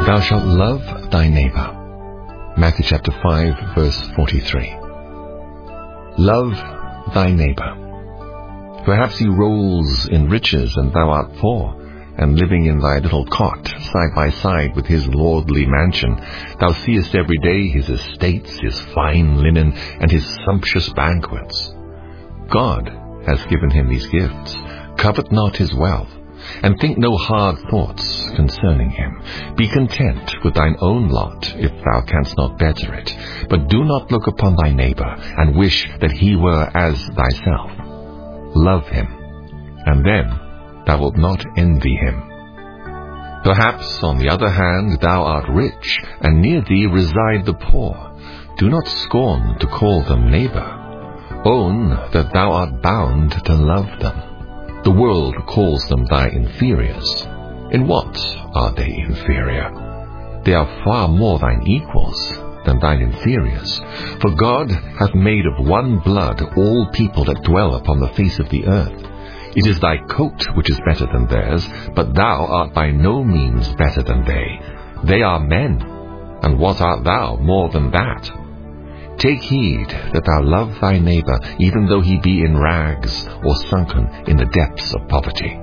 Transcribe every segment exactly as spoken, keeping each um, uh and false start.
Thou shalt love thy neighbor. Matthew chapter five, verse forty-three. Love thy neighbor. Perhaps he rolls in riches and thou art poor, and living in thy little cot, side by side with his lordly mansion, thou seest every day his estates, his fine linen, and his sumptuous banquets. God has given him these gifts. Covet not his wealth, and think no hard thoughts concerning him. Be content with thine own lot, if thou canst not better it. But do not look upon thy neighbor, and wish that he were as thyself. Love him, and then thou wilt not envy him. Perhaps, on the other hand, thou art rich, and near thee reside the poor. Do not scorn to call them neighbor. Own that thou art bound to love them. The world calls them thy inferiors. In what are they inferior? They are far more thine equals than thine inferiors. For God hath made of one blood all people that dwell upon the face of the earth. It is thy coat which is better than theirs, but thou art by no means better than they. They are men, and what art thou more than that? Take heed that thou love thy neighbor, even though he be in rags or sunken in the depths of poverty.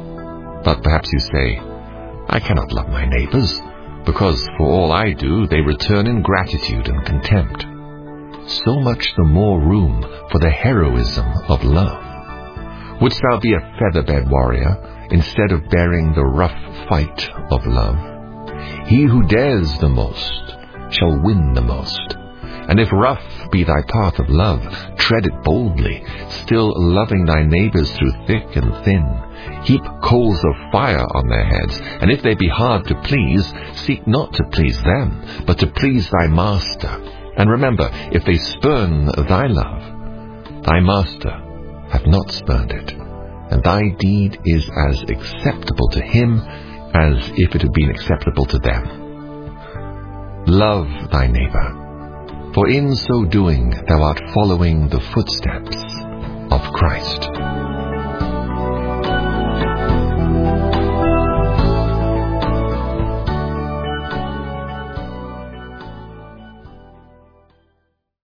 But perhaps you say, I cannot love my neighbors, because for all I do they return ingratitude and contempt. So much the more room for the heroism of love. Wouldst thou be a feather-bed warrior, instead of bearing the rough fight of love? He who dares the most shall win the most. And if rough be thy path of love, tread it boldly, still loving thy neighbors through thick and thin. Heap coals of fire on their heads, and if they be hard to please, seek not to please them, but to please thy master. And remember, if they spurn thy love, thy master hath not spurned it, and thy deed is as acceptable to him as if it had been acceptable to them. Love thy neighbor, for in so doing thou art following the footsteps of Christ.